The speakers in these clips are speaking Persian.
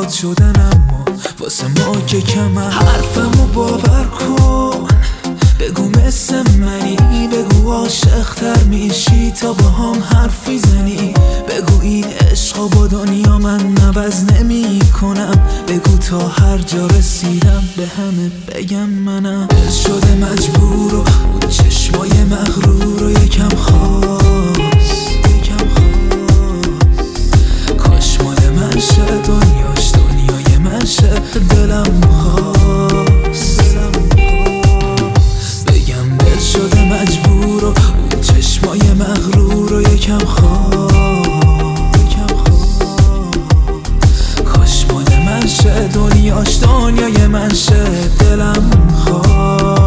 شدن، اما واسه ما که کمن. حرفمو باور کن، بگو مثل منی، بگو عاشق‌تر میشی تا با هم حرف میزنی. بگو این عشقا با دنیا من عوض نمی کنم. بگو تا هر جا رسیدم به همه بگم منم. دل شده مجبور و اون چشمای مغرور رو یکم خواست. کاش مال من شه دنیاش دنیای من شه. دلم خواست بگم دل شده مجبور و اون چشمای مغرور رو یکم خواست. کاش مال من شه دنیاش دنیای من شه. دلم خواست.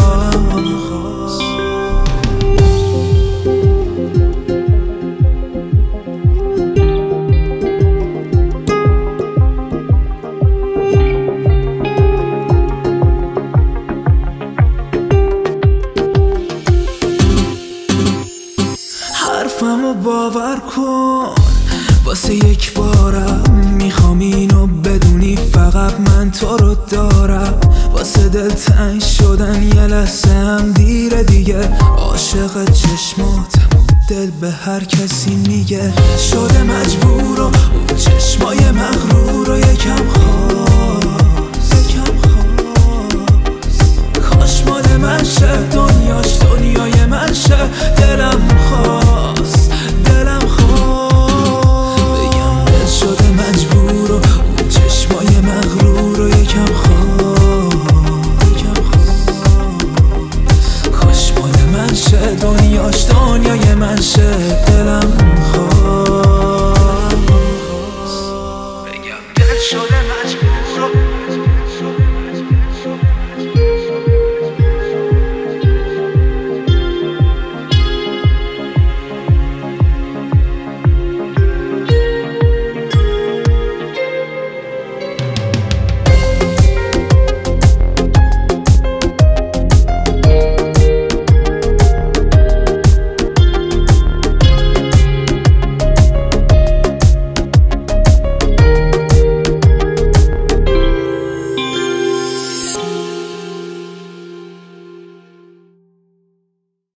حرفمو باور کن، واسه یک بارم میخوام اینو بدونی، فقط من تو رو دارم. واسه دل تنگ شدن یه لحظه هم دیره دیگه. عاشق چشماتم دل به هر کسی میگه. شده مجبور و اون چشمای مغرور رو یکم خواست. کاش مال من شه دنیاش دنیای من شه. دلم